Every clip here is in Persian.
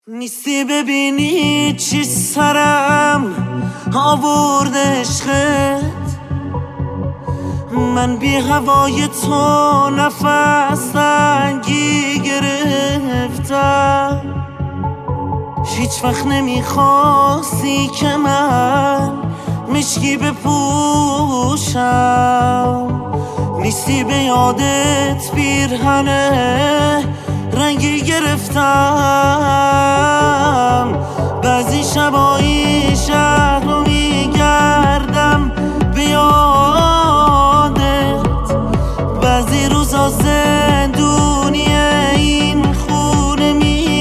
نیستی ببینی چی سرم آورد عشقت. من بی هوای تو نفس تنگی گرفتم. هیچ وقت نمیخواستی که من مشکی بپوشم. نیستی به یادت پیرهنه رنگی گرفتم. بعضی شبایی شهر رو میگردم به یادت. بعضی روزا زندونی این خونه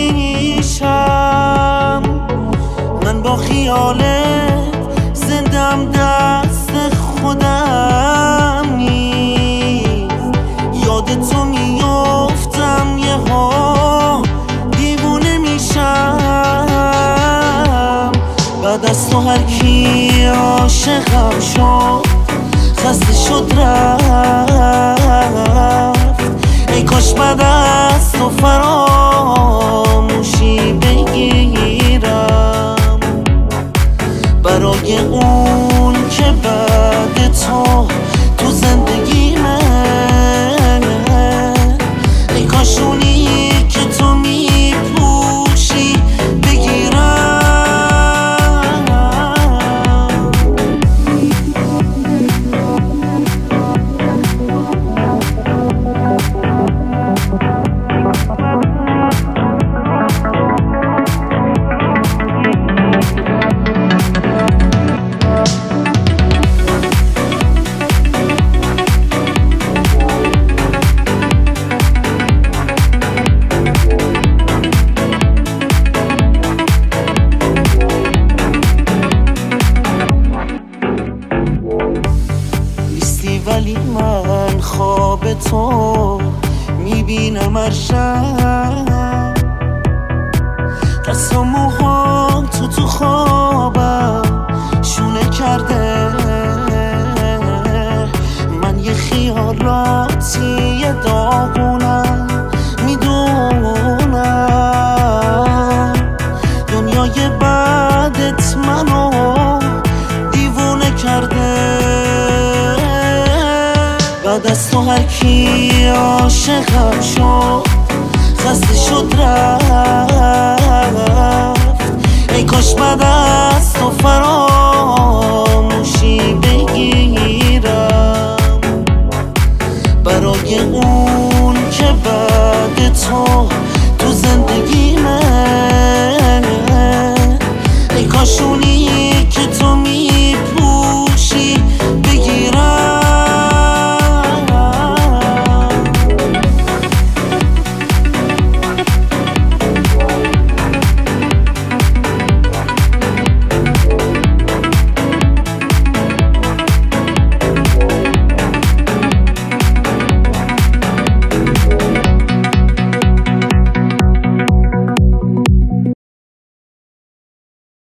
میشم. من با خیالت زندم دست خودم نیست. یاد تو میافتم یه ها دیوونه میشم. بعد از تو هر کی عاشقم شد خسته شد رفت. ای کاش بعد از تو فراموشی بگیرم برای اون که بعد تو زندگیمه. ای کاش اونی که تو میپوشی بگیرم. ولی من خواب تو میبینم هر شب. دست و موهام تو خوابم شونه کرده. من یه خیالاتی داغونم میدونم. دنیای بعدت منو دیوونه کرده. بعد از تو هر کی عاشقم شد خسته شد رفت. ای کاش بعد از تو